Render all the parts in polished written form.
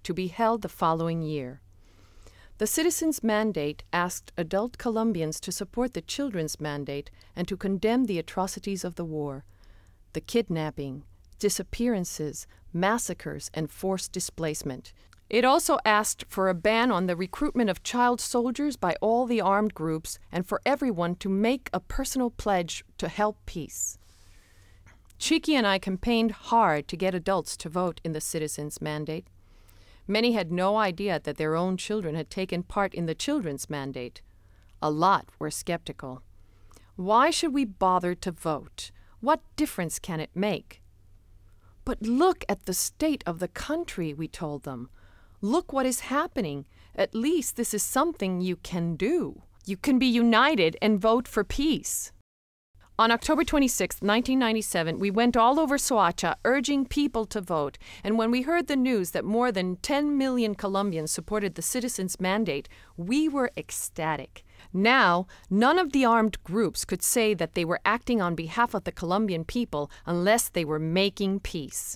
to be held the following year. The Citizens' Mandate asked adult Colombians to support the Children's Mandate and to condemn the atrocities of the war, the kidnapping, disappearances, massacres, and forced displacement. It also asked for a ban on the recruitment of child soldiers by all the armed groups and for everyone to make a personal pledge to help peace. Chiqui and I campaigned hard to get adults to vote in the Citizens' Mandate. Many had no idea that their own children had taken part in the Children's Mandate. A lot were skeptical. Why should we bother to vote? What difference can it make? But look at the state of the country, we told them. Look what is happening. At least this is something you can do. You can be united and vote for peace. On October 26, 1997, we went all over Soacha urging people to vote, and when we heard the news that more than 10 million Colombians supported the Citizens' Mandate, we were ecstatic. Now, none of the armed groups could say that they were acting on behalf of the Colombian people unless they were making peace.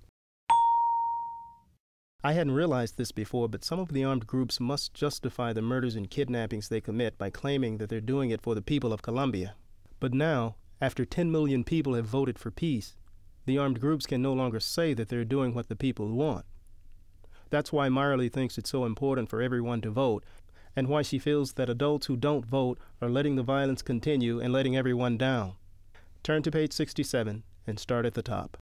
I hadn't realized this before, but some of the armed groups must justify the murders and kidnappings they commit by claiming that they're doing it for the people of Colombia. But now, after 10 million people have voted for peace, the armed groups can no longer say that they're doing what the people want. That's why Mayerly thinks it's so important for everyone to vote, and why she feels that adults who don't vote are letting the violence continue and letting everyone down. Turn to page 67 and start at the top.